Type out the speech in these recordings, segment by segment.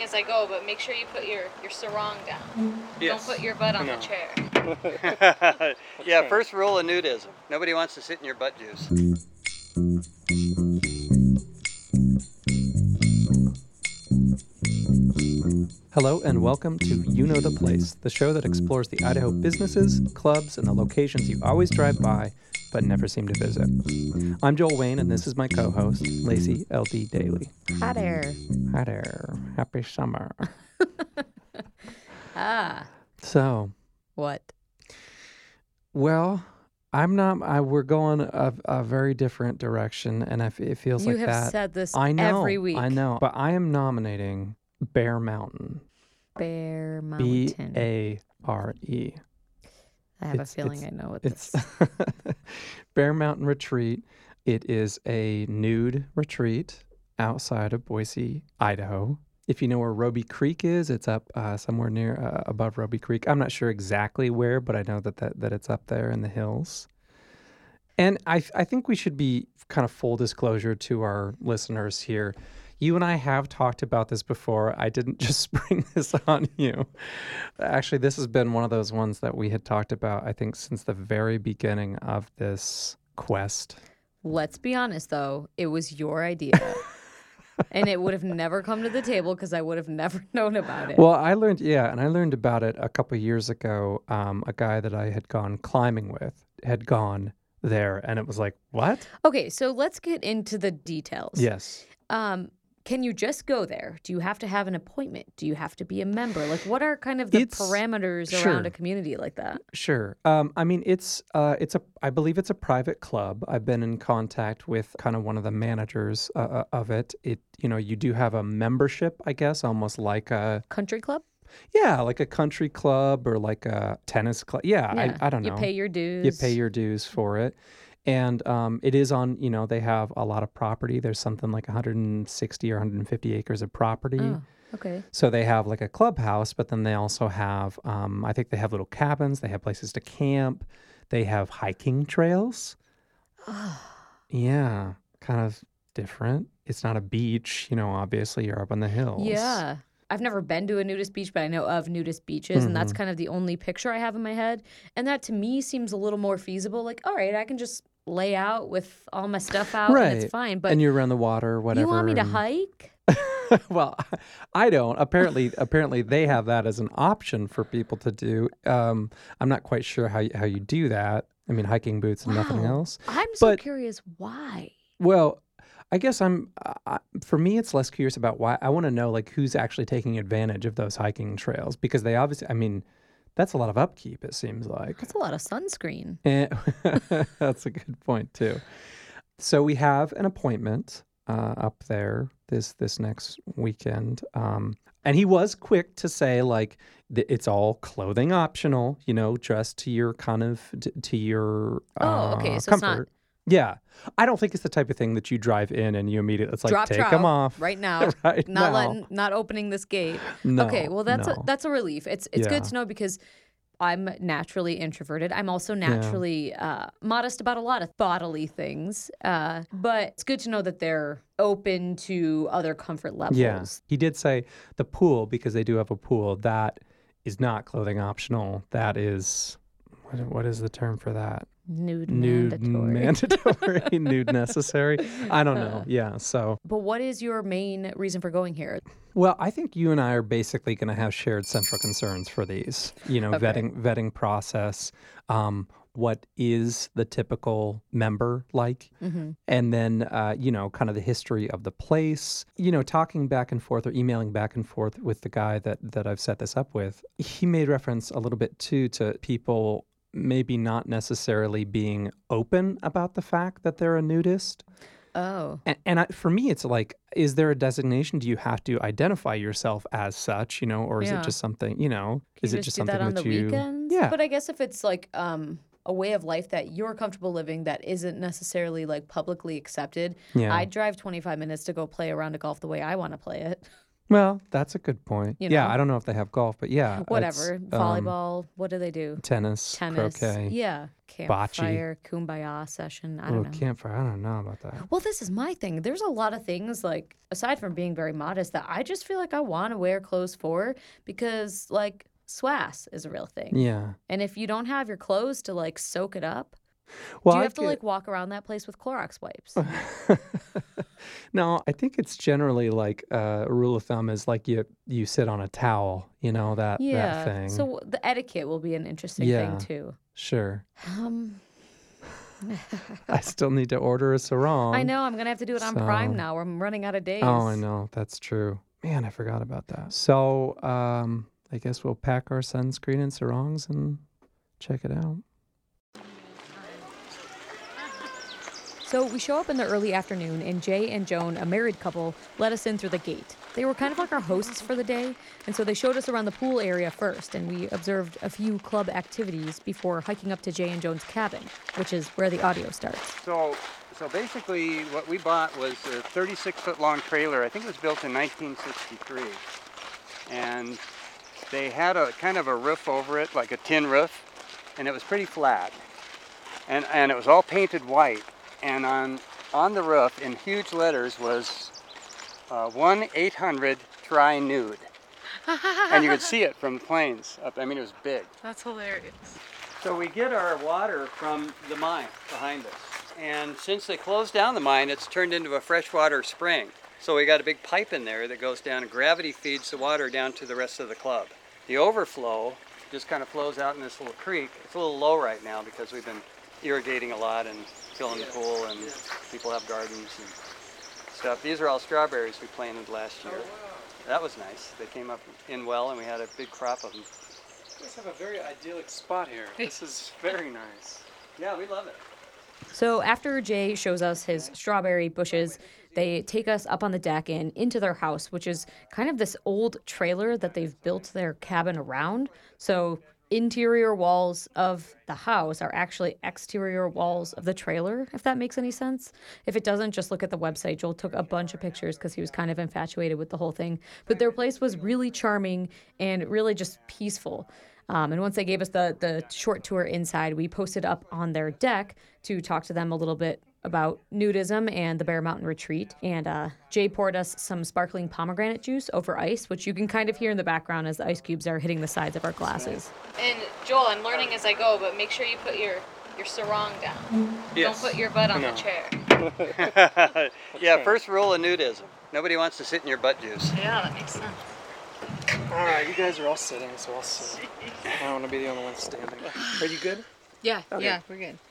talking as I go, but make sure you put your sarong down. Yes. Don't put your butt on the chair. Yeah, first rule of nudism. Nobody wants to sit in your butt juice. Hello and welcome to You Know the Place, the show that explores the Idaho businesses, clubs, and the locations you always drive by but never seem to visit. I'm Joel Wayne, and this is my co-host, Lacey L.D. Daly. Hi there. Hi there. Happy summer. So. What? Well, we're going a very different direction, and it feels like that. You have said this every week. I know, but I am nominating Bear Mountain. Bear Mountain. B-A-R-E. I have a feeling I know what this is. Bear Mountain Retreat. It is a nude retreat outside of Boise, Idaho. If you know where Roby Creek is, it's up somewhere near above Roby Creek. I'm not sure exactly where, but I know that it's up there in the hills. And I think we should be kind of full disclosure to our listeners here. You and I have talked about this before. I didn't just spring this on you. Actually, this has been one of those ones that we had talked about, I think, since the very beginning of this quest. Let's be honest, though. It was your idea. And it would have never come to the table because I would have never known about it. Well, I learned about it a couple of years ago. A guy that I had gone climbing with had gone there, and it was like, what? Okay, so let's get into the details. Yes. Can you just go there? Do you have to have an appointment? Do you have to be a member? Like, what are kind of the parameters around a community like that? Sure. I mean, I believe it's a private club. I've been in contact with kind of one of the managers of it. You do have a membership, I guess, almost like a country club. Yeah, like a country club or like a tennis club. Yeah. I don't know. You pay your dues. You pay your dues for it. And it is on, they have a lot of property. There's something like 160 or 150 acres of property. Oh, okay. So they have like a clubhouse, but then they also have, I think they have little cabins. They have places to camp. They have hiking trails. Yeah, kind of different. It's not a beach, obviously you're up on the hills. Yeah. I've never been to a nudist beach, but I know of nudist beaches, and that's kind of the only picture I have in my head. And that to me seems a little more feasible. Like, all right, I can just lay out with all my stuff out and it's fine. But and you're around the water, whatever. You want me to hike? Well, I don't. Apparently they have that as an option for people to do. I'm not quite sure how you do that. I mean, hiking boots and nothing else. I'm so curious why. Well, I guess for me, it's less curious about why. I want to know like who's actually taking advantage of those hiking trails because they obviously, I mean, that's a lot of upkeep, it seems like. That's a lot of sunscreen. That's a good point too. So we have an appointment up there this next weekend. And he was quick to say like it's all clothing optional, dress to your kind of to your okay, so comfort. It's not. Yeah. I don't think it's the type of thing that you drive in and you immediately, it's like, take them off. Right now. Right not opening this gate. No, okay, well, that's a relief. It's good to know because I'm naturally introverted. I'm also naturally modest about a lot of bodily things. But it's good to know that they're open to other comfort levels. Yeah. He did say the pool, because they do have a pool, that is not clothing optional. That is, what is the term for that? Nude mandatory, nude necessary. I don't know. Yeah. So. But what is your main reason for going here? Well, I think you and I are basically going to have shared central concerns for these. Vetting process. What is the typical member like? Mm-hmm. And then, kind of the history of the place. Talking back and forth or emailing back and forth with the guy that I've set this up with. He made reference a little bit too to people maybe not necessarily being open about the fact that they're a nudist. Oh. And for me, it's like, is there a designation? Do you have to identify yourself as such, or is it just something, is it just something that on that the weekends? Yeah. But I guess if it's like a way of life that you're comfortable living that isn't necessarily like publicly accepted, I'd drive 25 minutes to go play a round of golf the way I want to play it. Well, that's a good point. You Yeah, know? I don't know if they have golf, but yeah. Whatever. Volleyball. What do they do? Tennis, croquet. Yeah. Campfire, kumbaya session. I don't know. Campfire. I don't know about that. Well, this is my thing. There's a lot of things, like, aside from being very modest, that I just feel like I want to wear clothes for because, like, SWAS is a real thing. Yeah. And if you don't have your clothes to, like, soak it up, Well, do you have to, like, walk around that place with Clorox wipes? No, I think it's generally like a rule of thumb is like you sit on a towel, that thing. So the etiquette will be an interesting thing, too. Sure. I still need to order a sarong. I know. I'm going to have to do it on Prime now. I'm running out of days. Oh, I know. That's true. Man, I forgot about that. So I guess we'll pack our sunscreen and sarongs and check it out. So we show up in the early afternoon, and Jay and Joan, a married couple, let us in through the gate. They were kind of like our hosts for the day, and so they showed us around the pool area first, and we observed a few club activities before hiking up to Jay and Joan's cabin, which is where the audio starts. So basically what we bought was a 36-foot long trailer. I think it was built in 1963. And they had a kind of a roof over it, like a tin roof, and it was pretty flat. And it was all painted white. And on the roof, in huge letters, was 1-800-TRY-NUDE. And you could see it from the planes up. I mean, it was big. That's hilarious. So we get our water from the mine behind us. And since they closed down the mine, it's turned into a freshwater spring. So we got a big pipe in there that goes down, and gravity feeds the water down to the rest of the club. The overflow just kind of flows out in this little creek. It's a little low right now because we've been irrigating a lot and filling the pool, and people have gardens and stuff. These are all strawberries we planted last year. That was nice. They came up in well, and we had a big crop of them. You guys have a very idyllic spot here. This is very nice. Yeah, we love it. So after Jay shows us his strawberry bushes, they take us up on the deck and into their house, which is kind of this old trailer that they've built their cabin around. So interior walls of the house are actually exterior walls of the trailer, if that makes any sense. If it doesn't, just look at the website. Joel took a bunch of pictures because he was kind of infatuated with the whole thing. But their place was really charming and really just peaceful. And once they gave us the short tour inside, we posted up on their deck to talk to them a little bit about nudism and the Bear Mountain Retreat. And Jay poured us some sparkling pomegranate juice over ice, which you can kind of hear in the background as the ice cubes are hitting the sides of our glasses. And Joel, I'm learning as I go, but make sure you put your sarong down. Yes. Don't put your butt on the chair. Yeah, first rule of nudism. Nobody wants to sit in your butt juice. Yeah, that makes sense. All right, you guys are all sitting, so I'll sit. I don't want to be the only one standing. Are you good? Yeah, Okay. yeah, we're good.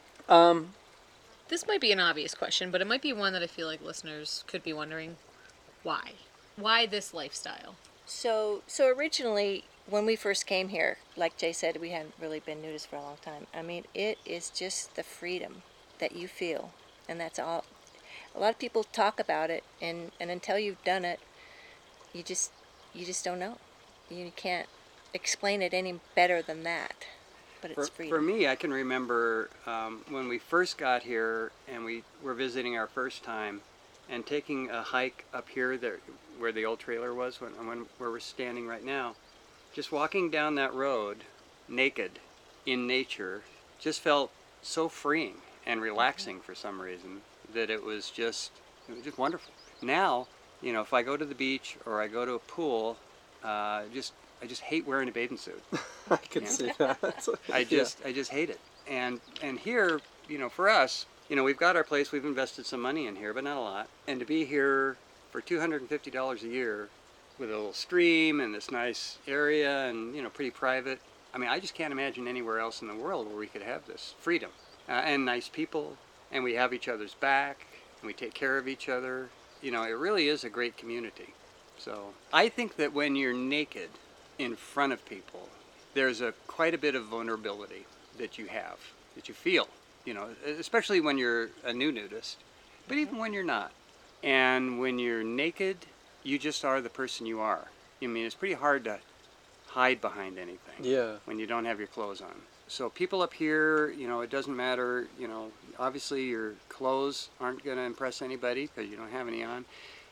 This might be an obvious question, but it might be one that I feel like listeners could be wondering. Why? Why this lifestyle? So originally, when we first came here, like Jay said, we hadn't really been nudists for a long time. I mean, it is just the freedom that you feel, and that's all. A lot of people talk about it, and until you've done it, you just don't know. You can't explain it any better than that. But it's freedom. For me, I can remember when we first got here and we were visiting our first time and taking a hike up here there, where the old trailer was, where we're standing right now. Just walking down that road naked in nature just felt so freeing and relaxing for some reason that it was just wonderful. Now, if I go to the beach or I go to a pool, I just hate wearing a bathing suit. I can see that. I just hate it. And here, for us, we've got our place. We've invested some money in here, but not a lot. And to be here for $250 a year with a little stream and this nice area and pretty private. I mean, I just can't imagine anywhere else in the world where we could have this freedom and nice people, and we have each other's back and we take care of each other. It really is a great community. So I think that when you're naked in front of people, there's quite a bit of vulnerability that you feel, especially when you're a new nudist, but even when you're not. And when you're naked, you just are the person you are. I mean, it's pretty hard to hide behind anything when you don't have your clothes on. So people up here, it doesn't matter, obviously your clothes aren't going to impress anybody because you don't have any on.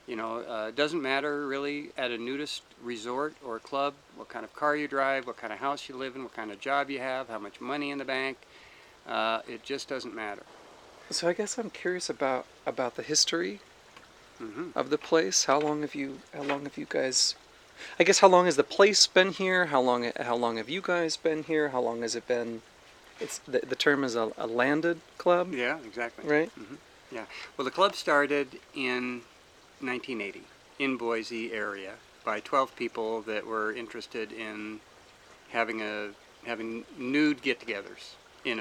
It doesn't matter really at a nudist resort or club what kind of car you drive, what kind of house you live in, what kind of job you have, how much money in the bank. It just doesn't matter. So I guess I'm curious about the history Mm-hmm. of the place. How long have you guys? I guess how long has the place been here? How long have you guys been here? How long has it been? It's the term is a landed club. Yeah, exactly. Right. Mm-hmm. Yeah. Well, the club started in 1980 in Boise area by 12 people that were interested in having nude get-togethers in a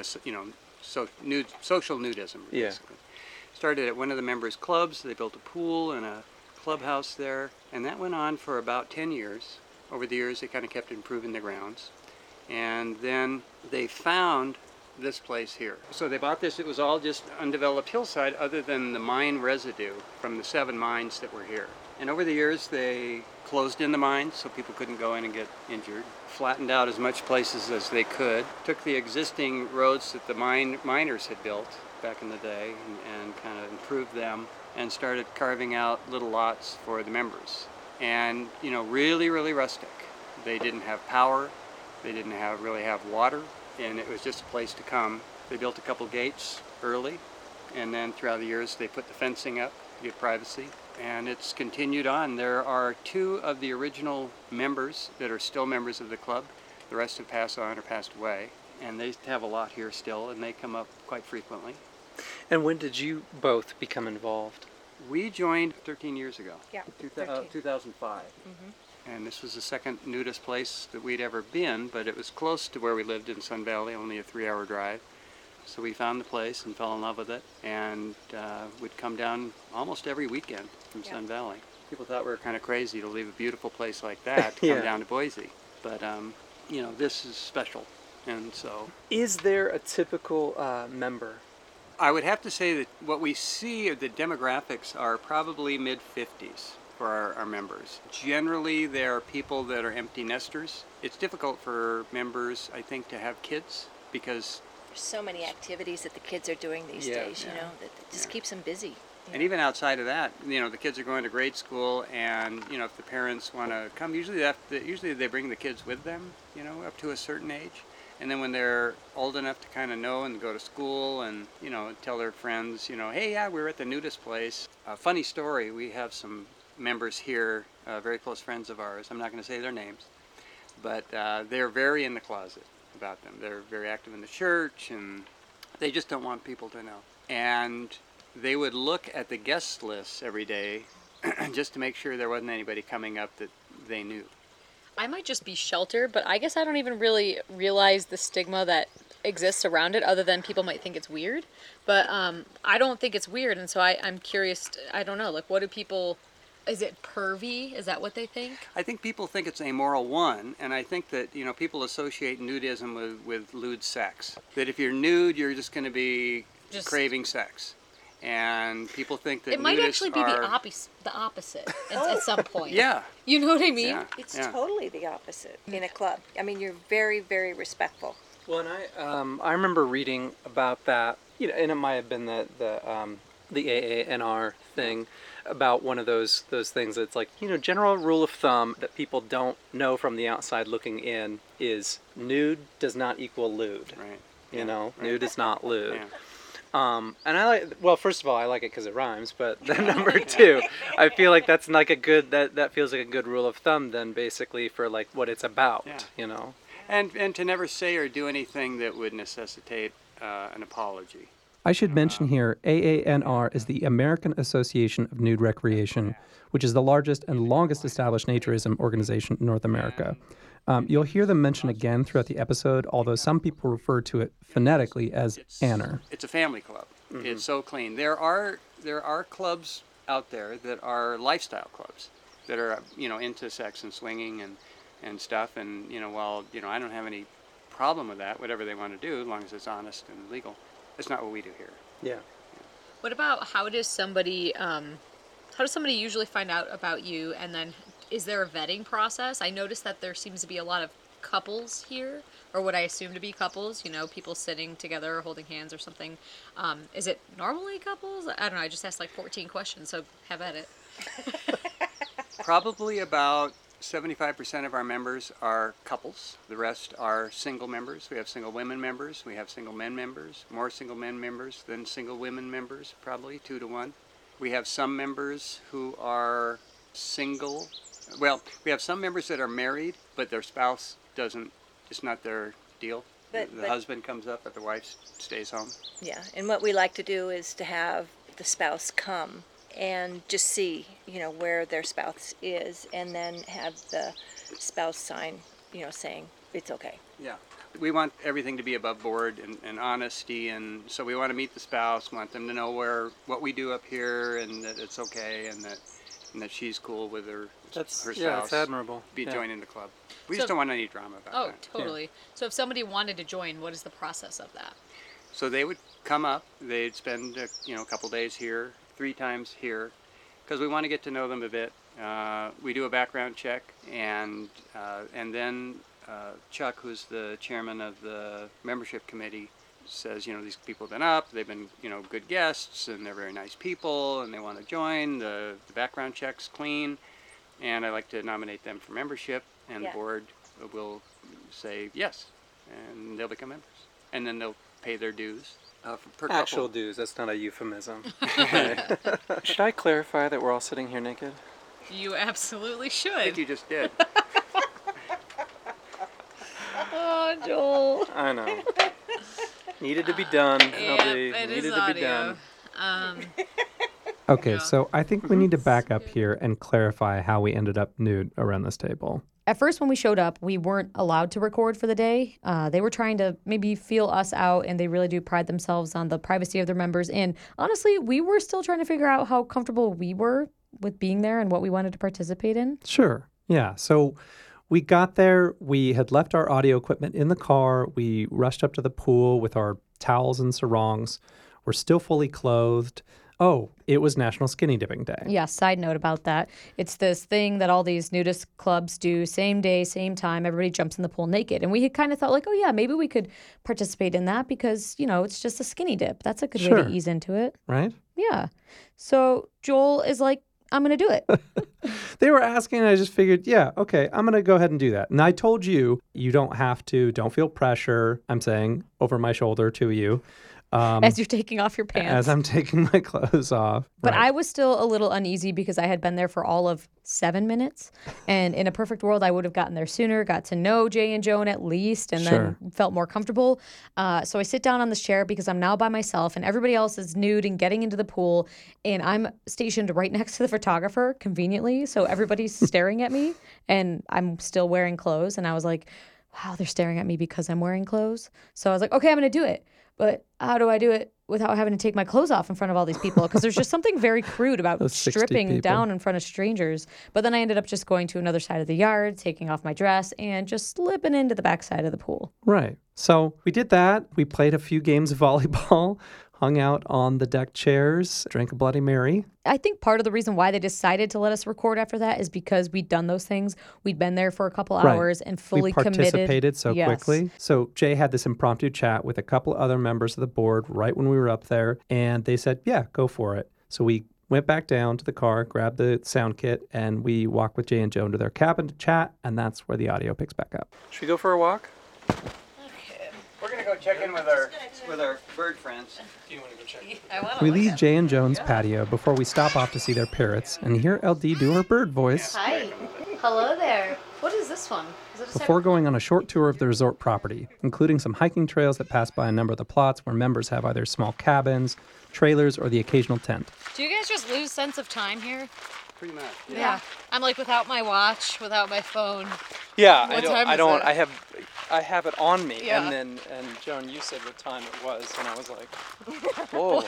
social nudism basically. Started at one of the members' clubs. They built a pool and a clubhouse there, and that went on for about 10 years. Over the years, they kind of kept improving the grounds, and then they found this place here. So they bought this. It was all just undeveloped hillside other than the mine residue from the 7 mines that were here. And over the years they closed in the mines so people couldn't go in and get injured, flattened out as much places as they could, took the existing roads that the miners had built back in the day and kind of improved them and started carving out little lots for the members. And really, really rustic. They didn't have power, they didn't really have water, and it was just a place to come. They built a couple gates early, and then throughout the years they put the fencing up to give privacy, and it's continued on. There are 2 of the original members that are still members of the club. The rest have passed on or passed away, and they have a lot here still, and they come up quite frequently. And when did you both become involved? We joined 13 years ago. Yeah, 2005. Mm-hmm. And this was the second nudist place that we'd ever been, but it was close to where we lived in Sun Valley, only a 3-hour drive. So we found the place and fell in love with it, and would come down almost every weekend from Sun Valley. People thought we were kind of crazy to leave a beautiful place like that to come down to Boise. But, this is special, and so... Is there a typical member? I would have to say that what we see of the demographics are probably mid-50s. For our members. Generally, they are people that are empty nesters. It's difficult for members, I think, to have kids because... There's so many activities that the kids are doing these days, that just keeps them busy. And even outside of that, the kids are going to grade school, and, if the parents want to come, usually they bring the kids with them, up to a certain age. And then when they're old enough to kind of know and go to school and, tell their friends, hey, yeah, we were at the nudist place. Funny story, we have some members here, very close friends of ours. I'm not going to say their names, but they're very in the closet about them. They're very active in the church, and they just don't want people to know. And they would look at the guest lists every day just to make sure there wasn't anybody coming up that they knew. I might just be sheltered, but I guess I don't even really realize the stigma that exists around it other than people might think it's weird. But I don't think it's weird, and so I'm curious, I don't know, what do people... Is it pervy? Is that what they think? I think people think it's a moral one, and I think that people associate nudism with lewd sex. That if you're nude, you're just going to be craving sex, and people think that it might actually be the opposite at some point. Yeah, you know what I mean? Yeah. It's totally the opposite in a club. I mean, you're very, very respectful. Well, and I remember reading about that. And it might have been the AANR thing. About one of those things that's general rule of thumb that people don't know from the outside looking in is nude does not equal lewd. Right. Nude is not lewd. Yeah. And first of all, I like it because it rhymes, but then number 2, I feel like that's like a good, that feels like a good rule of thumb then basically for what it's about, And to never say or do anything that would necessitate an apology. I should mention here, AANR is the American Association of Nude Recreation, which is the largest and longest established naturism organization in North America. You'll hear them mentioned again throughout the episode, although some people refer to it phonetically as ANR. It's a family club. Mm-hmm. It's so clean. There are clubs out there that are lifestyle clubs that are into sex and swinging and stuff. And while I don't have any problem with that, whatever they want to do, as long as it's honest and legal. It's not what we do here. Yeah. What about how does somebody usually find out about you, and then is there a vetting process? I noticed that there seems to be a lot of couples here, or what I assume to be couples, people sitting together or holding hands or something. Is it normally couples? I don't know, I just asked 14 questions, so have at it. Probably about 75% of our members are couples. The rest are single members. We have single women members. We have single men members. More single men members than single women members, probably 2 to 1. We have some members who are single. Well, we have some members that are married, but their spouse doesn't, it's not their deal. But The husband comes up, but the wife stays home. yeah, and what we like to do is to have the spouse come and just see, where their spouse is, and then have the spouse sign, saying it's okay. Yeah. We want everything to be above board and honesty, and so we want to meet the spouse, want them to know what we do up here, and that it's okay, and that she's cool with her spouse. Yeah, it's admirable. Joining the club. We So- just don't want any drama about Oh, that. totally. So if somebody wanted to join, what is the process of that? So they would come up, they'd spend a couple days here, 3 times here, because we want to get to know them a bit. We do a background check, and then Chuck, who's the chairman of the membership committee, says, these people have been up, they've been, good guests, and they're very nice people, and they want to join. The background check's clean, and I like to nominate them for membership, and Yeah. the board will say yes, and they'll become members. And then they'll pay their dues per couple. Actual dues, that's not a euphemism. Should I clarify that we're all sitting here naked? You absolutely I think should. you just did. Oh, Joel. I know. Needed to be done. Nobody it needed is to be audio. done. Okay, Yeah. so I think we need to back up here and clarify how we ended up nude around this table. At first, when we showed up, we weren't allowed to record for the day. They were trying to maybe feel us out, and they really do pride themselves on the privacy of their members. And honestly, we were still trying to figure out how comfortable we were with being there and what we wanted to participate in. Sure. Yeah. So we got there. We had left our audio equipment in the car. We rushed up to the pool with our towels and sarongs. We're still fully clothed. Oh, it was National Skinny Dipping Day. Yeah, side note about that. It's this thing that all these nudist clubs do, same day, same time. Everybody jumps in the pool naked. And we had kind of thought, like, oh, yeah, maybe we could participate in that because, it's just a skinny dip. That's a good way Sure. to ease into it. Right? Yeah. So Joel is like, I'm going to do it. They were asking, and I just figured, yeah, okay, I'm going to go ahead and do that. And I told you, you don't have to, don't feel pressure. I'm saying over my shoulder to you. As you're taking off your pants. As I'm taking my clothes off. But Right. I was still a little uneasy because I had been there for all of 7 minutes. And in a perfect world, I would have gotten there sooner, got to know Jay and Joan at least, and Sure. then felt more comfortable. So I sit down on this chair because I'm now by myself and everybody else is nude and getting into the pool. And I'm stationed right next to the photographer, conveniently. So everybody's staring at me and I'm still wearing clothes. And I was like, wow, they're staring at me because I'm wearing clothes. So I was like, okay, I'm going to do it. But how do I do it without having to take my clothes off in front of all these people? Because there's just something very crude about Those 60 stripping people. down in front of strangers. But then I ended up just going to another side of the yard, taking off my dress, and just slipping into the backside of the pool. Right. So we did that. We played a few games of volleyball, hung out on the deck chairs, drank a Bloody Mary. I think part of the reason why they decided to let us record after that is because we'd done those things. We'd been there for a couple Right. hours and fully We participated committed. so Yes. quickly. So Jay had this impromptu chat with a couple other members of the board right when we were up there, and they said, yeah, go for it. So we went back down to the car, grabbed the sound kit, and we walked with Jay and Joan to their cabin to chat, and that's where the audio picks back up. Should we go for a walk? We're going to go check in with our bird friends. Do you want to go check? I want We leave Jay and Joan's patio before we stop off to see their parrots and hear LD do her bird voice Hi. Hello there. What is this one? Is it a before going on a short tour of the resort property, including some hiking trails that pass by a number of the plots where members have either small cabins, trailers, or the occasional tent. Do you guys just lose sense of time here? Pretty much. Yeah. I'm like without my watch, without my phone. Yeah, What time is don't. it? I have it on me, Yeah. and Joan, you said what time it was, and I was like, whoa,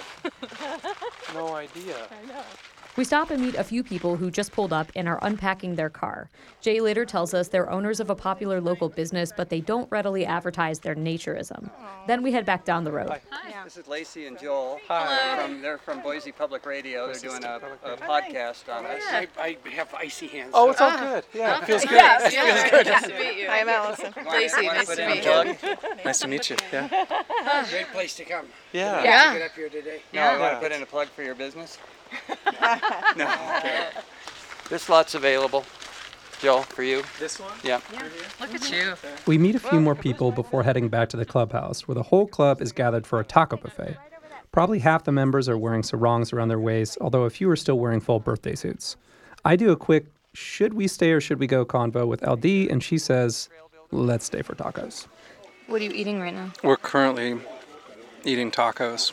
no idea. We stop and meet a few people who just pulled up and are unpacking their car. Jay later tells us they're owners of a popular local business, but they don't readily advertise their naturism. Then we head back down the road. This is Lacey and Joel. Hi. They're from Boise Public Radio. They're doing a podcast on us. I have icy hands. Oh, it's all good. Yeah, it feels good. Yes, nice to meet you. I'm Allison. Lacey, Wanna nice put to in a meet plug? you. Nice to meet you. Yeah. Great place to come. Yeah. Yeah. Get up here today. No, I want to put in a plug for your business. No. Okay. This lot's available. Joel, for you. This one? Yeah. Look at you. We meet a few more people before heading back to the clubhouse, where the whole club is gathered for a taco buffet. Probably half the members are wearing sarongs around their waists, although a few are still wearing full birthday suits. I do a quick, should we stay or should we go convo with LD, and she says, let's stay for tacos. What are you eating right now? We're currently eating tacos.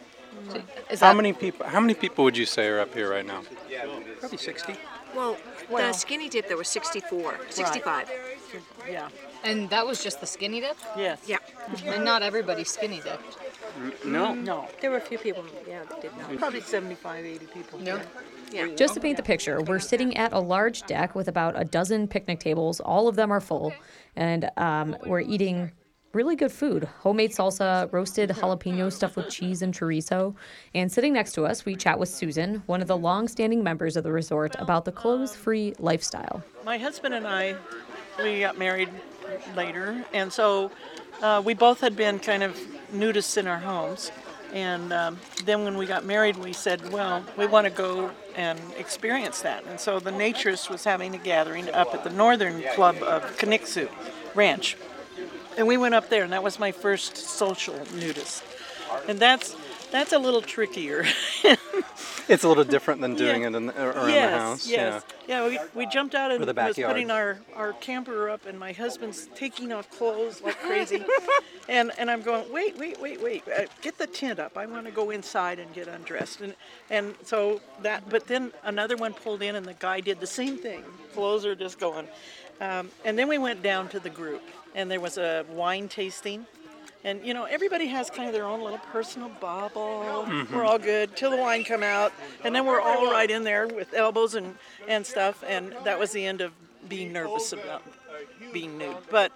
Is How many people would you say are up here right now? Probably 60. Well, the skinny dip, there was 64, 65. Yeah. And that was just the skinny dip? Yes. Yeah. And not everybody skinny dipped. No. No. There were a few people, that did not. Probably 75, 80 people. No. Yeah. Just to paint the picture, we're sitting at a large deck with about a dozen picnic tables. All of them are full, and we're eating really good food. Homemade salsa, roasted jalapeno stuffed with cheese and chorizo. And sitting next to us, we chat with Susan, one of the long-standing members of the resort, about the clothes-free lifestyle. My husband and I, we got married later, and so we both had been kind of nudists in our homes. And then when we got married, we said, well, we want to go and experience that. And so the Naturist was having a gathering up at the Northern Club of Kniksu Ranch. And we went up there, and that was my first social nudist. And that's a little trickier. It's a little different than doing it around the house. Yes. Yeah, we jumped out and Or the was backyard. putting our camper up, and my husband's taking off clothes like crazy. and I'm going, wait. Get the tent up. I want to go inside and get undressed. And so but then another one pulled in, and the guy did the same thing. Clothes are just going. And then we went down to the group, and there was a wine tasting. And, everybody has kind of their own little personal bubble. Mm-hmm. We're all good till the wine come out. And then we're all right in there with elbows and stuff. And that was the end of being nervous about being nude. But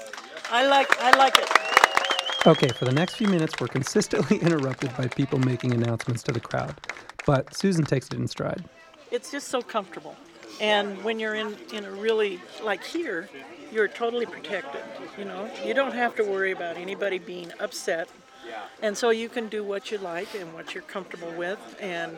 I like it. Okay, for the next few minutes, we're consistently interrupted by people making announcements to the crowd. But Susan takes it in stride. It's just so comfortable. And when you're in a really, like here, you're totally protected, You don't have to worry about anybody being upset. And so you can do what you like and what you're comfortable with. And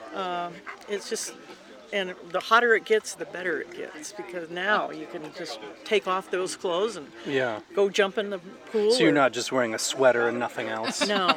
it's just, and the hotter it gets, the better it gets. Because now you can just take off those clothes and go jump in the pool. So you're not just wearing a sweater and nothing else? No.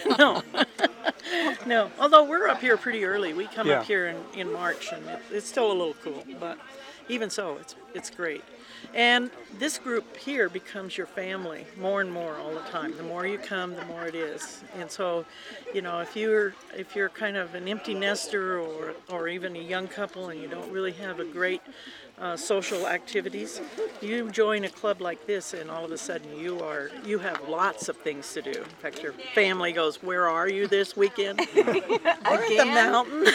No. Although we're up here pretty early. We come up here in March, and it's still a little cool. But even so, it's great. And this group here becomes your family more and more all the time. The more you come, the more it is. And so, if you're kind of an empty nester or even a young couple and you don't really have a great social activities, you join a club like this, and all of a sudden you have lots of things to do. In fact, your family goes, "Where are you this weekend?" We're at the mountain.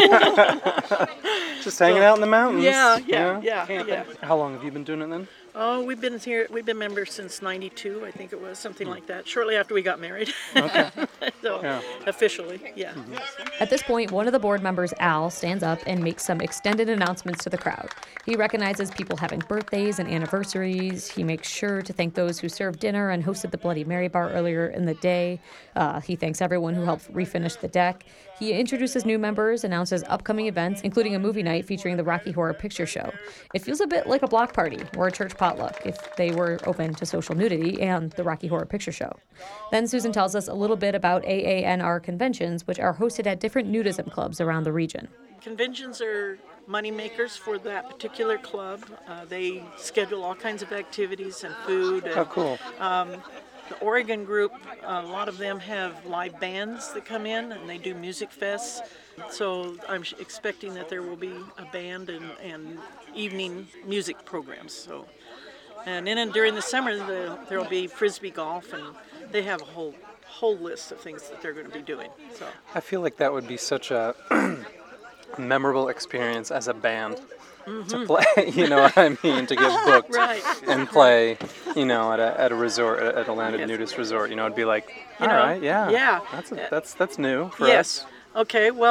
Just hanging out in the mountains. Yeah. How long have you been doing it then? Oh, we've been members since '92, I think it was, something like that. Shortly after we got married. Okay. Officially, yeah. At this point, one of the board members, Al, stands up and makes some extended announcements to the crowd. He recognizes people having birthdays and anniversaries. He makes sure to thank those who served dinner and hosted the Bloody Mary bar earlier in the day. He thanks everyone who helped refinish the deck. He introduces new members, announces upcoming events, including a movie night featuring the Rocky Horror Picture Show. It feels a bit like a block party or a church potluck if they were open to social nudity and the Rocky Horror Picture Show. Then Susan tells us a little bit about AANR conventions, which are hosted at different nudism clubs around the region. Conventions are money makers for that particular club. They schedule all kinds of activities and food. And, oh, cool. The Oregon group, a lot of them have live bands that come in, and they do music fests. So I'm expecting that there will be a band and evening music programs. So, and then during the summer there will be frisbee golf, and they have a whole list of things that they're going to be doing. So I feel like that would be such a memorable experience as a band. To play, what I mean, to get booked and play, at a resort, at a landed nudist resort. It'd be like, all right, yeah, that's new for us. Okay, well,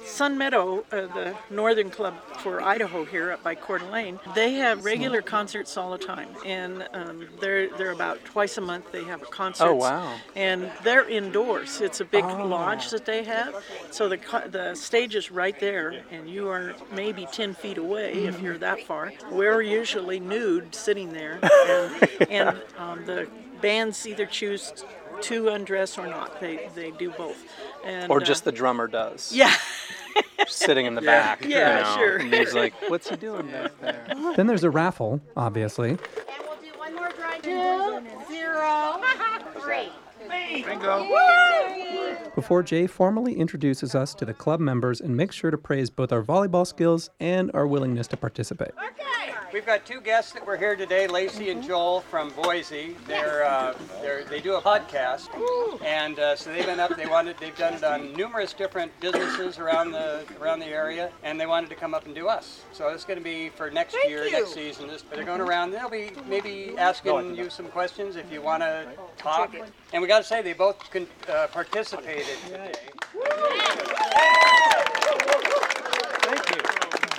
Sun Meadow, the Northern Club for Idaho here up by Coeur d'Alene, they have regular concerts all the time, and they're about twice a month. They have concerts. Oh, wow. And they're indoors. It's a big lodge that they have, so the stage is right there, and you are maybe 10 feet away if you're that far. We're usually nude sitting there, and the bands either choose to undress or not. They do both. And, Or just the drummer does. Yeah. Sitting in the back. Yeah, you know, sure. And he's like, what's he doing back there? Then there's a raffle, obviously. And we'll do one more dry 2, 0, 3. Bingo. Before Jay formally introduces us to the club members and makes sure to praise both our volleyball skills and our willingness to participate. We've got two guests that were here today, Lacey and Joel from Boise. They do a podcast, and so they've been up. They've done it on numerous different businesses around the area, and they wanted to come up and do us. So it's going to be for next season. They're going around. They'll be maybe asking you some questions if you want to talk. And we got to say they both participated today. Thank you.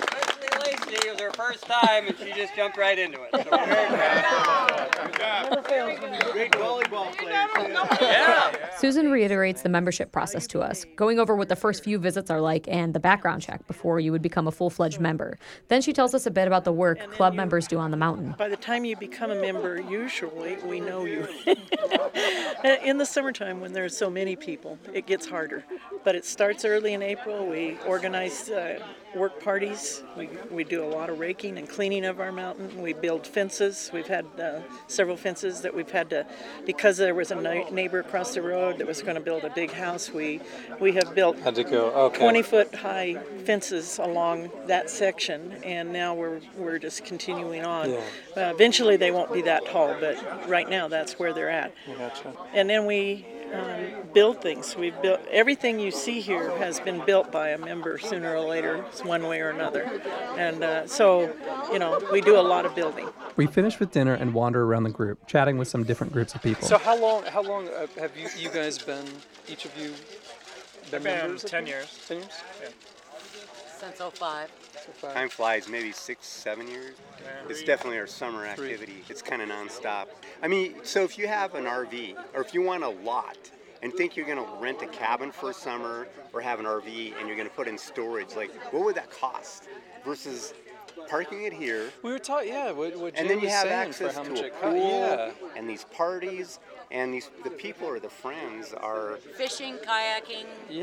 It was her first time, and she just jumped right into it. So we're very proud. Great volleyball players. Yeah. Susan reiterates the membership process to us, going over what the first few visits are like and the background check before you would become a full-fledged member. Then she tells us a bit about the work club members do on the mountain. By the time you become a member, usually we know you. In the summertime, when there's so many people, it gets harder. But it starts early in April. We organize work parties. We do a lot of raking and cleaning of our mountain. We build fences. We've had several fences that we've had to, because there was a neighbor across the road that was going to build a big house. We have built 20-foot high fences along that section, and now we're just continuing on. Yeah. Eventually they won't be that tall, but right now that's where they're at. Gotcha. And then we build things. We've built everything you see here has been built by a member sooner or later, one way or another. And so, we do a lot of building. We finish with dinner and wander around the group, chatting with some different groups of people. So how long have you guys been, each of you, been members? 10 years. 10 years? Yeah. Since 05. Time flies, maybe 6-7 years. Yeah. It's definitely our summer activity. It's kind of nonstop. I mean, so if you have an RV, or if you want a lot, and think you're going to rent a cabin for a summer, or have an RV, and you're going to put in storage, like, what would that cost? Versus parking it here. We were taught, what Jay and then you was have saying access for how to much a it pool, and these parties, and the people or the friends are Fishing, kayaking,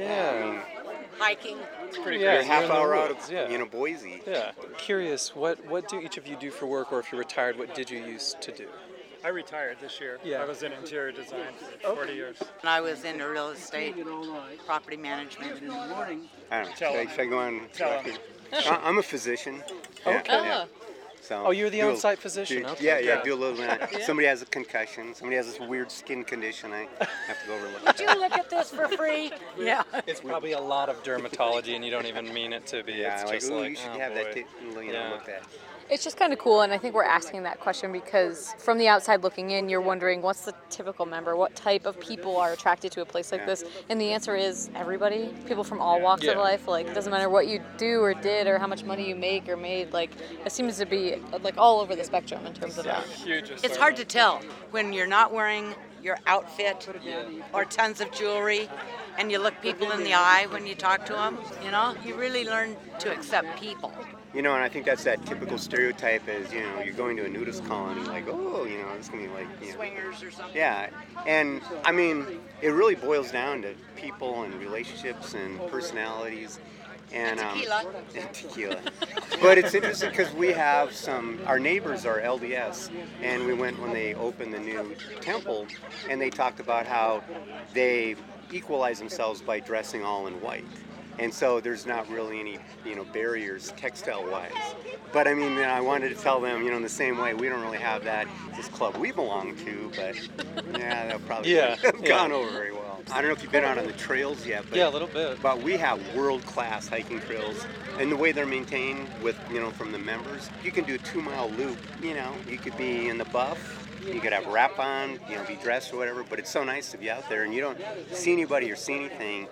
hiking. It's pretty you're a crazy. half hour out of of Boise. Yeah. Curious, what do each of you do for work, or if you're retired, what did you used to do? I retired this year. Yeah. I was in interior design for 40 years. And I was into real estate, property management. I don't know. Should I go on? Tell them. I'm a physician. Okay. Yeah. So you're the on-site physician. Okay. Yeah, do a little bit. Somebody has a concussion. Somebody has this weird skin condition. I have to go overlook. Would you look at this for free? Yeah. It's probably a lot of dermatology, and you don't even mean it to be. Yeah, it's just you should have that looked at. It's just kind of cool, and I think we're asking that question because from the outside looking in, you're wondering what's the typical member, what type of people are attracted to a place like this, and the answer is everybody, people from all walks of life. Like, it doesn't matter what you do or did or how much money you make or made, like, it seems to be like all over the spectrum in terms of that. It's hard to tell when you're not wearing your outfit or tons of jewelry, and you look people in the eye when you talk to them. You really learn to accept people. And I think that's that typical stereotype is, you're going to a nudist colony, like, it's going to be like, swingers or something. Yeah, and I mean, it really boils down to people and relationships and personalities. And tequila. But it's interesting because we have our neighbors are LDS, and we went when they opened the new temple, and they talked about how they equalize themselves by dressing all in white. And so there's not really any, barriers textile-wise. But I mean, I wanted to tell them, in the same way, we don't really have that. This club we belong to, but they'll probably have gone over very well. I don't know if you've been out on the trails yet, but a little bit. But we have world-class hiking trails, and the way they're maintained with, from the members, you can do a 2-mile loop. You could be in the buff. You could have wrap on, be dressed or whatever. But it's so nice to be out there, and you don't see anybody or see anything.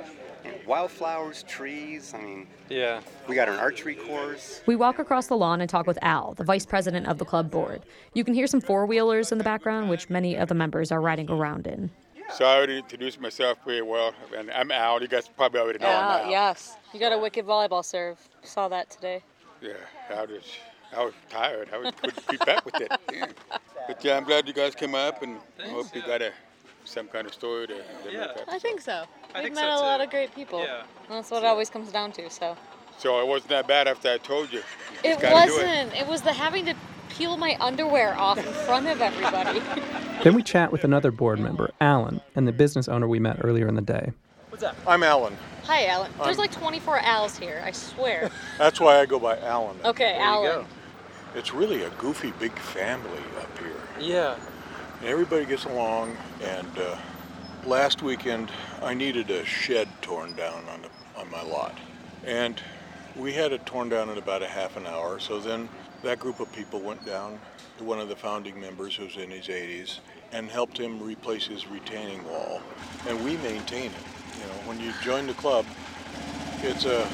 And wildflowers, trees. I mean, yeah. We got an archery course. We walk across the lawn and talk with Al, the vice president of the club board. You can hear some four-wheelers in the background, which many of the members are riding around in. So I already introduced myself pretty well, and I'm Al. You guys probably already know I'm Al. Yes. You got a wicked volleyball serve. Saw that today. Yeah, I was tired. I couldn't keep up with it. Yeah. But yeah, I'm glad you guys came up, and I hope you got some kind of story to I think so. We've met so a too. lot of great people. Yeah. That's what it always comes down to, so. So it wasn't that bad after I told you. You It just gotta do wasn't. It was the having to peel my underwear off in front of everybody. Then we chat with another board member, Alan, and the business owner we met earlier in the day. What's up? I'm Alan. Hi, Alan. There's like 24 Al's here, I swear. That's why I go by Alan. Okay, Alan. It's really a goofy big family up here. Yeah. And everybody gets along, and last weekend I needed a shed torn down on my lot. And we had it torn down in about a half an hour, so then that group of people went down to one of the founding members who's in his 80s and helped him replace his retaining wall. And we maintain it. You know, when you join the club, it's a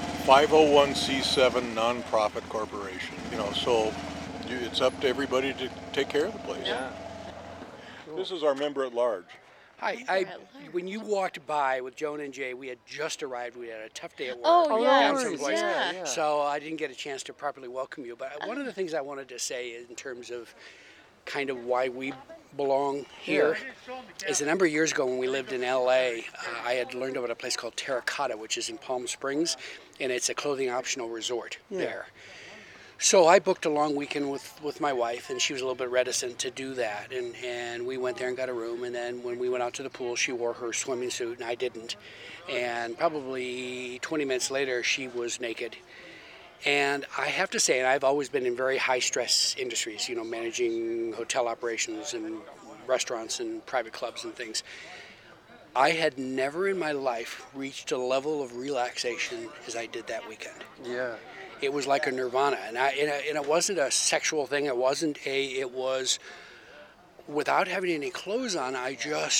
501c7 nonprofit corporation. You know, so it's up to everybody to take care of the place. Yeah. This is our member at large. Hi. When you walked by with Joan and Jay, we had just arrived. We had a tough day at work. Oh, yeah. down someplace. Yeah. So I didn't get a chance to properly welcome you. But one of the things I wanted to say in terms of kind of why we belong here is a number of years ago when we lived in LA, I had learned about a place called Terracotta, which is in Palm Springs, and it's a clothing optional resort there. So I booked a long weekend with my wife, and she was a little bit reticent to do that. And we went there and got a room, and then when we went out to the pool, she wore her swimming suit, and I didn't. And probably 20 minutes later, she was naked. And I have to say, and I've always been in very high-stress industries, you know, managing hotel operations and restaurants and private clubs and things. I had never in my life reached a level of relaxation as I did that weekend. Yeah. It was like a nirvana, and it wasn't a sexual thing. It was without having any clothes on. I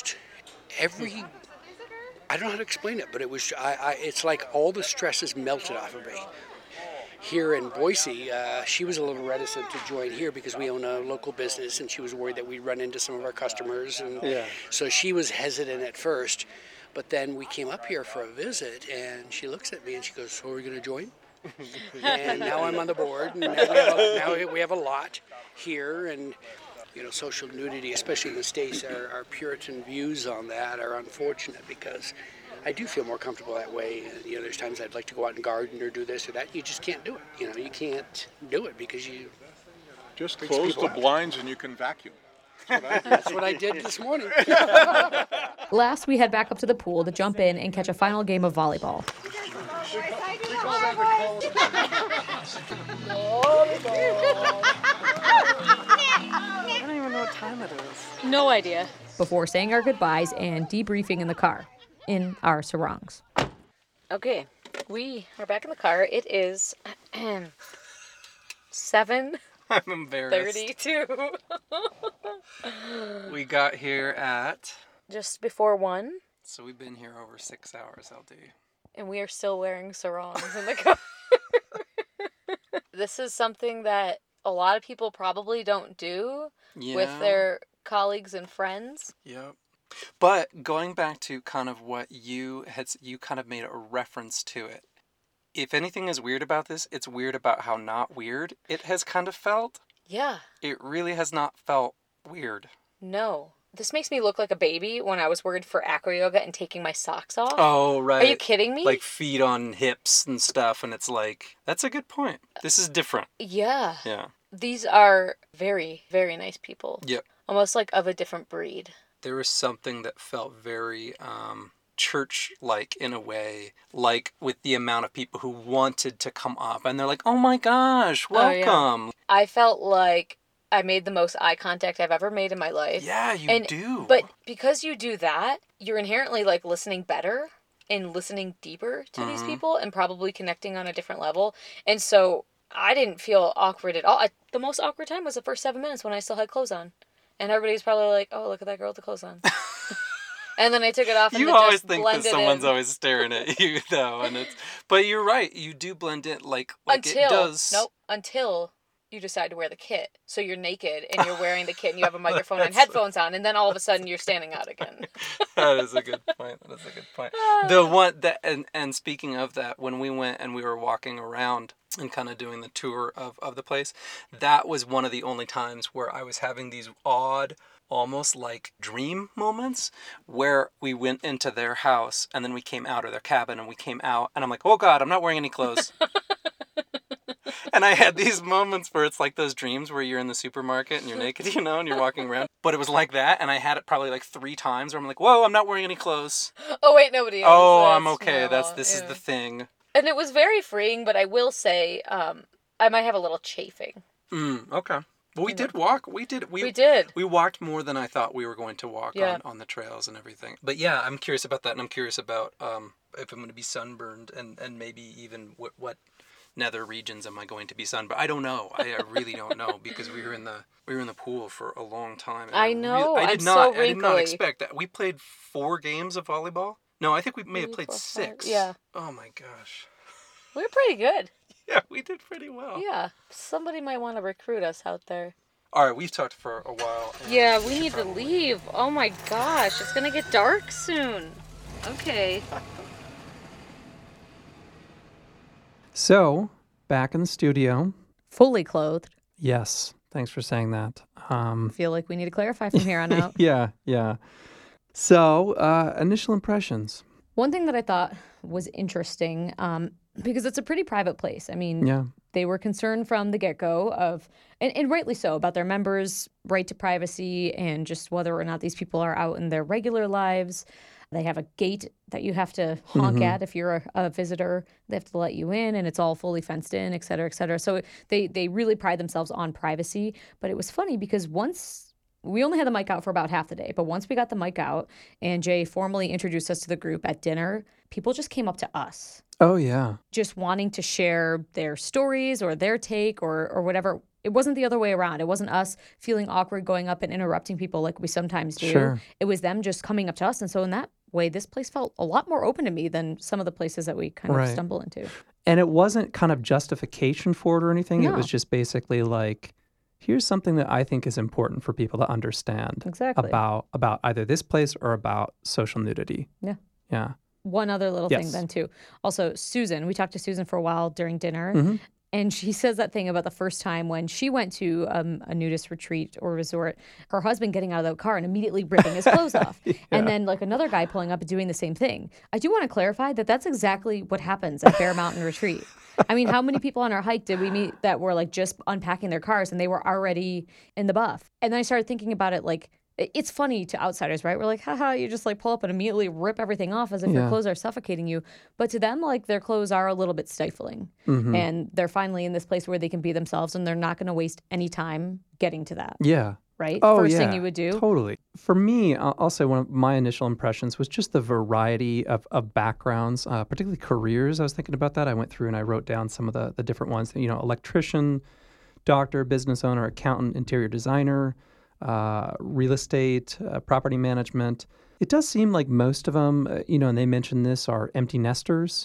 don't know how to explain it, but it was. It's like all the stress is melted off of me. Here in Boise, she was a little reticent to join here because we own a local business, and she was worried that we'd run into some of our customers, and so she was hesitant at first. But then we came up here for a visit, and she looks at me and she goes, "So are we going to join?" And now I'm on the board, and now we have a lot here, and you know, social nudity, especially in the States, our Puritan views on that are unfortunate because I do feel more comfortable that way. You know, there's times I'd like to go out and garden or do this or that. You just can't do it. You know, you can't do it because you just close the blinds and you can vacuum. That's what I did this morning. Last, we head back up to the pool to jump in and catch a final game of volleyball. I don't even know what time it is. No idea. Before saying our goodbyes and debriefing in the car, in our sarongs. Okay, we are back in the car. It is 7:32. I'm embarrassed. We got here at... Just before 1. So we've been here over 6 hours, LD. And we are still wearing sarongs in the car. This is something that a lot of people probably don't do with their colleagues and friends. Yep. But going back to kind of what you kind of made a reference to it. If anything is weird about this, it's weird about how not weird it has kind of felt. Yeah. It really has not felt weird. No. This makes me look like a baby when I was worried for acro yoga and taking my socks off. Oh, right. Are you kidding me? Like feet on hips and stuff, and it's like, that's a good point. This is different. Yeah. Yeah. These are very, very nice people. Yep. Almost like of a different breed. There was something that felt very church-like in a way, like with the amount of people who wanted to come up, and they're like, oh my gosh, welcome. Oh, yeah. I felt like I made the most eye contact I've ever made in my life. Yeah, you do. But because you do that, you're inherently like listening better and listening deeper to these people and probably connecting on a different level. And so I didn't feel awkward at all. The most awkward time was the first 7 minutes when I still had clothes on. And everybody's probably like, oh, look at that girl with the clothes on. And then I took it off and You then always just think that blended someone's in. always staring at you, though, and but you're right. You do blend in like until it does. until you decide to wear the kit. So you're naked and you're wearing the kit and you have a microphone and headphones on, and then all of a sudden you're standing out again. That is a good point. The one that and speaking of that, when we went and we were walking around and kind of doing the tour of the place, that was one of the only times where I was having these odd, almost like dream moments where we went into their house and then we came out of their cabin and we came out and I'm like, oh God, I'm not wearing any clothes. And I had these moments where it's like those dreams where you're in the supermarket and you're naked, you know, and you're walking around. But it was like that, and I had it probably like 3 times where I'm like, whoa, I'm not wearing any clothes. Oh, wait, nobody else. Oh, I'm okay. This is the thing. And it was very freeing, but I will say I might have a little chafing. Okay. Well, we did walk. We did. We walked more than I thought we were going to walk on the trails and everything. But yeah, I'm curious about that, and I'm curious about if I'm going to be sunburned and maybe even what nether regions am I going to be sunburned. But I don't know. I really don't know because we were in the pool for a long time. I know. I did not expect that. We played 4 games of volleyball. No, I think we may have played 6. Yeah. Oh my gosh. We were pretty good. Yeah, we did pretty well. Yeah. Somebody might want to recruit us out there. All right, we've talked for a while. Yeah, we need to leave. Oh my gosh, it's going to get dark soon. Okay. So, back in the studio. Fully clothed. Yes, thanks for saying that. I feel like we need to clarify from here on out. Yeah. So, initial impressions. One thing that I thought was interesting, because it's a pretty private place. I mean, they were concerned from the get-go of, and rightly so, about their members' right to privacy and just whether or not these people are out in their regular lives. They have a gate that you have to honk at if you're a visitor. They have to let you in, and it's all fully fenced in, et cetera, et cetera. So they really pride themselves on privacy. But it was funny because once we only had the mic out for about half the day, but once we got the mic out and Jay formally introduced us to the group at dinner, people just came up to us. Oh, yeah. Just wanting to share their stories or their take or whatever. It wasn't the other way around. It wasn't us feeling awkward going up and interrupting people like we sometimes do. Sure. It was them just coming up to us. And so in that way, this place felt a lot more open to me than some of the places that we kind of stumble into. And it wasn't kind of justification for it or anything. No. It was just basically like, here's something that I think is important for people to understand about either this place or about social nudity. Yeah. One other little thing then too. Also, Susan, we talked to Susan for a while during dinner. And she says that thing about the first time when she went to a nudist retreat or resort, her husband getting out of the car and immediately ripping his clothes off. And then like another guy pulling up and doing the same thing. I do want to clarify that that's exactly what happens at Bear Mountain Retreat. I mean, how many people on our hike did we meet that were like just unpacking their cars and they were already in the buff? And then I started thinking about it like, it's funny to outsiders, right? We're like, haha, you just like pull up and immediately rip everything off as if your clothes are suffocating you. But to them, like their clothes are a little bit stifling. And they're finally in this place where they can be themselves and they're not going to waste any time getting to that. Yeah. Right? Oh, First thing you would do. Totally. For me, I'll say one of my initial impressions was just the variety of backgrounds, particularly careers. I was thinking about that. I went through and I wrote down some of the different ones. You know, electrician, doctor, business owner, accountant, interior designer, real estate, property management. It does seem like most of them, and they mentioned this, are empty nesters,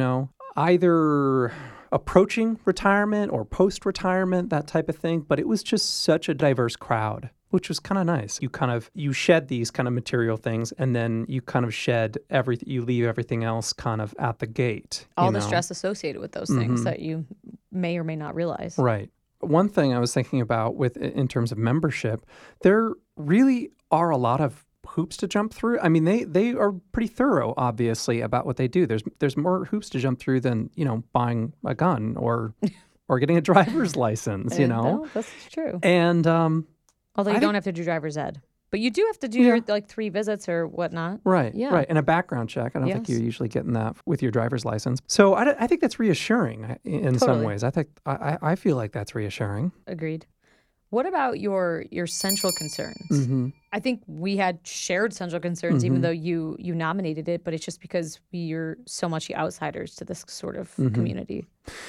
either approaching retirement or post-retirement, that type of thing. But it was just such a diverse crowd, which was kind of nice. You shed these kind of material things and then you kind of shed everything, you leave everything else kind of at the gate. All the stress associated with those things that you may or may not realize. Right. One thing I was thinking about in terms of membership, there really are a lot of hoops to jump through. I mean, they are pretty thorough, obviously, about what they do. There's more hoops to jump through than, buying a gun or getting a driver's license, No, that's true. And although you don't have to do driver's ed. But you do have to do your 3 visits or whatnot. Right, yeah. right. And a background check. I don't think you're usually getting that with your driver's license. So I think that's reassuring in some ways. I feel like that's reassuring. Agreed. What about your central concerns? Mm-hmm. I think we had shared central concerns, even though you nominated it, but it's just because we're so much the outsiders to this sort of community.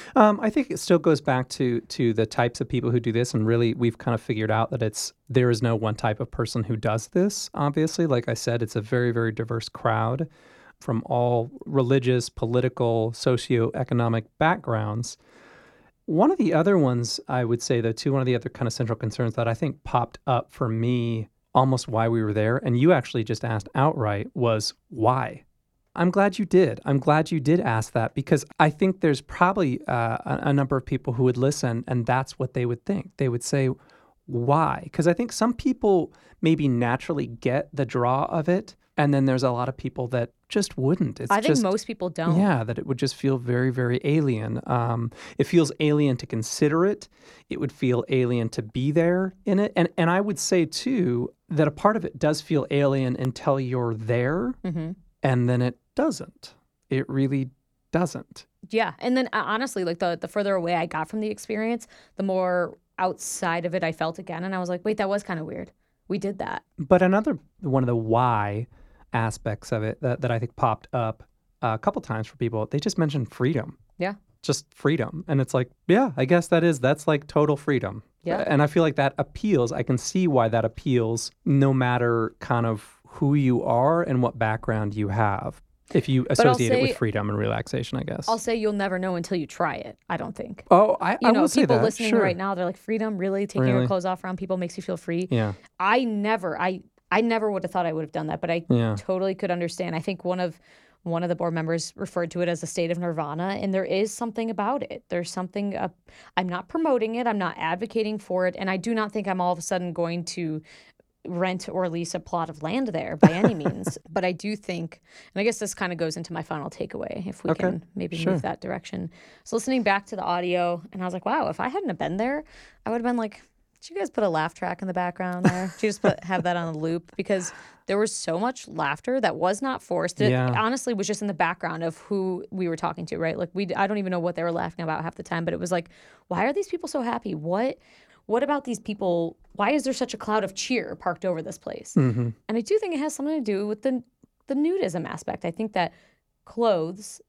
I think it still goes back to the types of people who do this, and really we've kind of figured out that there is no one type of person who does this. Obviously, like I said, it's a very, very diverse crowd from all religious, political, socioeconomic backgrounds. One of the other ones I would say, though, too, one of the other kind of central concerns that I think popped up for me almost why we were there, and you actually just asked outright, was why? I'm glad you did. I'm glad you did ask that, because I think there's probably a number of people who would listen, and that's what they would think. They would say, why? Because I think some people maybe naturally get the draw of it, and then there's a lot of people that just wouldn't. I think most people don't. Yeah, that it would just feel very, very alien. It feels alien to consider it. It would feel alien to be there in it. And I would say, too, that a part of it does feel alien until you're there, and then it doesn't. It really doesn't. Yeah, and then honestly, like the further away I got from the experience, the more outside of it I felt again. And I was like, wait, that was kind of weird. We did that. But another one of the why aspects of it that I think popped up a couple times for people, they just mentioned freedom. Yeah. Just freedom. And it's like, yeah, I guess that's like total freedom. Yeah. And I feel like that appeals. I can see why that appeals no matter kind of who you are and what background you have. If you associate it with freedom and relaxation, I guess. I'll say you'll never know until you try it, I don't think. Oh, I will say that. People listening sure. right now, they're like, freedom? Really? Taking your clothes off around people makes you feel free? Yeah. I never would have thought I would have done that, but I totally could understand. I think one of the board members referred to it as a state of nirvana, and there is something about it. There's something, I'm not promoting it, I'm not advocating for it, and I do not think I'm all of a sudden going to rent or lease a plot of land there by any means. But I do think, and I guess this kind of goes into my final takeaway, if we can maybe move that direction. So listening back to the audio, and I was like, wow, if I hadn't have been there, I would have been like, did you guys put a laugh track in the background there? Did you just have that on a loop? Because there was so much laughter that was not forced. It honestly was just in the background of who we were talking to, right? Like I don't even know what they were laughing about half the time, but it was like, why are these people so happy? What about these people? Why is there such a cloud of cheer parked over this place? And I do think it has something to do with the nudism aspect. I think that clothes,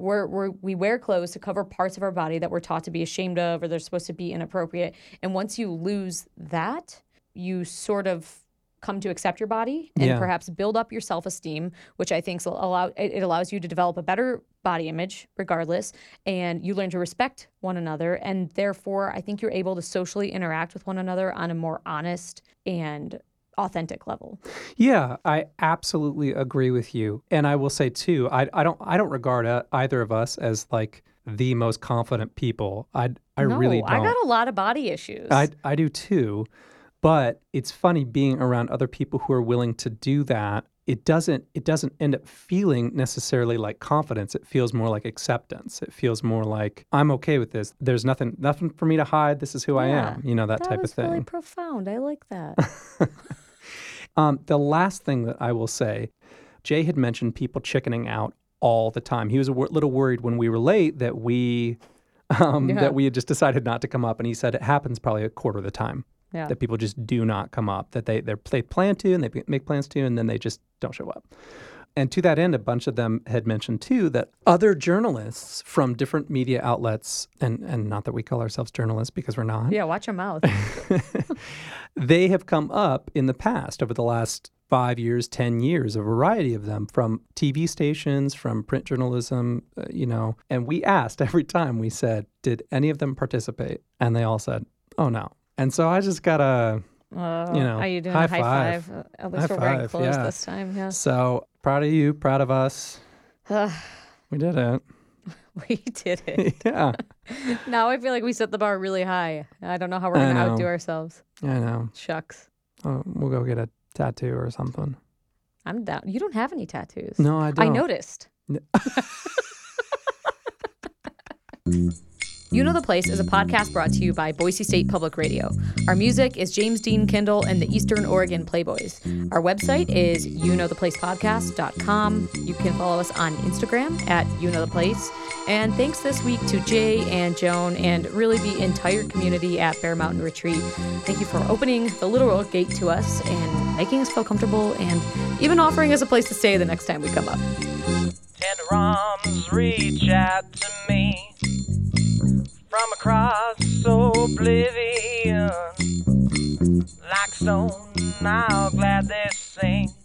we wear clothes to cover parts of our body that we're taught to be ashamed of or they're supposed to be inappropriate. And once you lose that, you sort of come to accept your body and perhaps build up your self-esteem, which I think allows you to develop a better body image regardless, and you learn to respect one another, and therefore I think you're able to socially interact with one another on a more honest and authentic level. Yeah, I absolutely agree with you. And I will say too, I don't regard either of us as like the most confident people. I really don't. I got a lot of body issues. I do too. But it's funny being around other people who are willing to do that. It doesn't end up feeling necessarily like confidence. It feels more like acceptance. It feels more like I'm okay with this. There's nothing for me to hide. This is who I am. You know, that type of thing. That was really profound. I like that. The last thing that I will say, Jay had mentioned people chickening out all the time. He was a little worried when we were late that we had just decided not to come up, and he said it happens probably a quarter of the time. Yeah. That people just do not come up, that they plan to and they make plans to, and then they just don't show up. And to that end, a bunch of them had mentioned, too, that other journalists from different media outlets, and not that we call ourselves journalists because we're not. Yeah, watch your mouth. They have come up in the past, over the last 5 years, 10 years, a variety of them from TV stations, from print journalism, and we asked every time, we said, did any of them participate? And they all said, oh, no. And so I just got a, are you doing high a high five? At least we're wearing clothes this time, yeah. So proud of you, proud of us. We did it. We did it. Yeah. Now I feel like we set the bar really high. I don't know how we're going to outdo ourselves. I know. Shucks. We'll go get a tattoo or something. I'm down. You don't have any tattoos. No, I don't. I noticed. You Know the Place is a podcast brought to you by Boise State Public Radio. Our music is James Dean Kindle and the Eastern Oregon Playboys. Our website is youknowtheplacepodcast.com. You can follow us on Instagram at youknowtheplace. And thanks this week to Jay and Joan and really the entire community at Bear Mountain Retreat. Thank you for opening the literal gate to us and making us feel comfortable and even offering us a place to stay the next time we come up. Tender arms reach out to me from across oblivion. Like stone, how glad they sing.